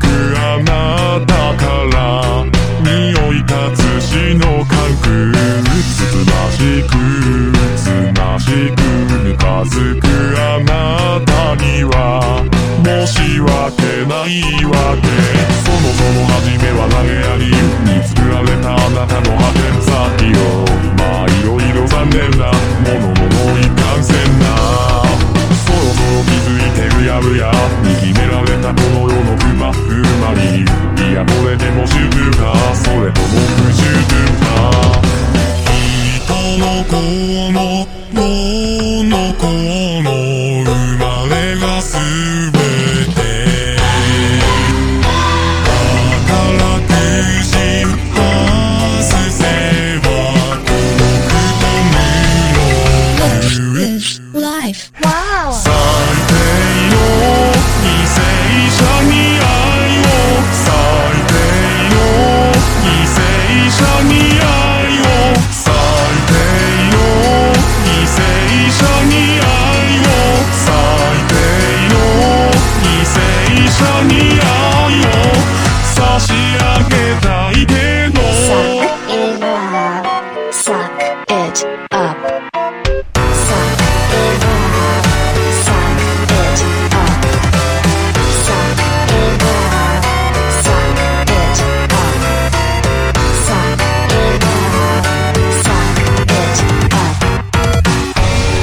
くあなたから匂い立つ死の関空つつましくつましくぬかづくあなたには申し訳ないわけ。そもそも初めは投げやりに作られたあなたの派遣先をまあいろいろ残念なものもいかんせんな。そろそろ気づいてるやぶやに決められたこの世の不満不満にいやこれでも主婦かそれとも不主婦か。人の子の世の子の生まれがすべて宝くじ外せば孤独と無力 Life. Wow. 最低の犠牲者に愛を最低の犠牲者に愛を最低の犠牲者に愛を最低の犠牲者に愛を差し上げたいけど Suck it up. Suck it up. Suck it up. Suck it up. Suck it up. Suck it up. Suck it up.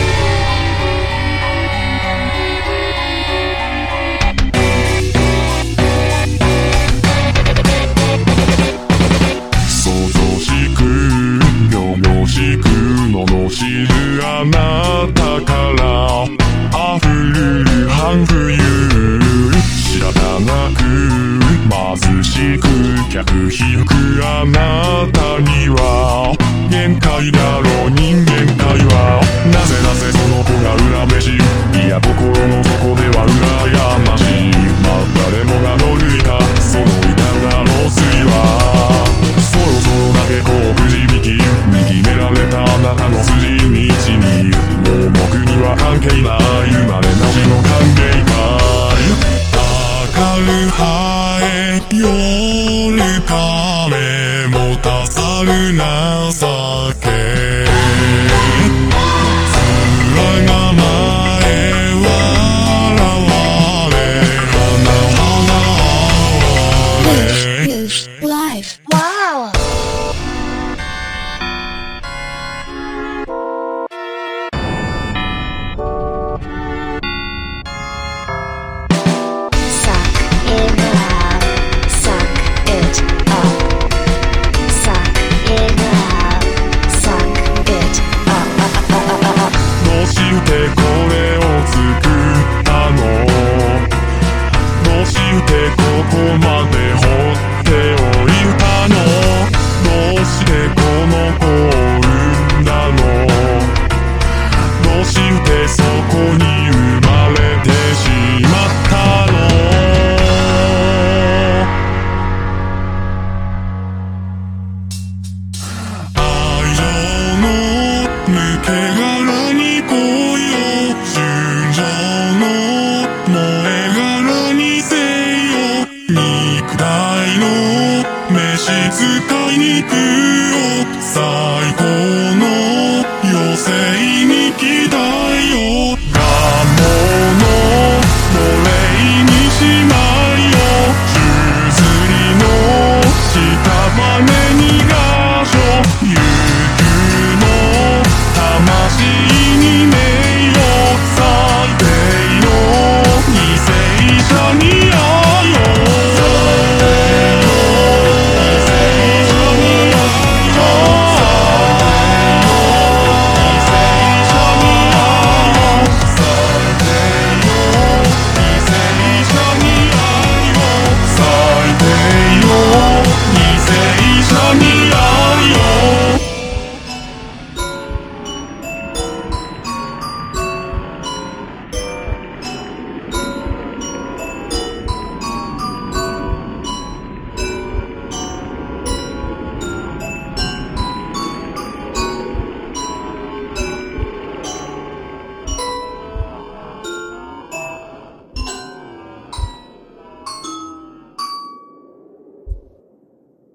想像しくよ々しく罵るあなたから溢る半冬仕方なく貧しく客引くあなたには限界だろう人間界はなぜその子が恨めしいいや心の底では羨ましいまあ誰もが乗るいたそのいただろう水はそろそろだけこうくじ引きに決められたあなたの筋道にもう僕には関係ない生まれなしの関係か明るはえ夜影もたさる情け面構え笑われ花れ Life. Wow. Suck it up. Suck it up. Suck it up. Suck it up. どうしてこれを作ったのどうしてここまで放っておいたのどうしてこの子を産んだのどうしてそこに生まれてしまったの愛情の抜け殻に恋を純情の燃え殻にせよ肉体の召使い肉を最高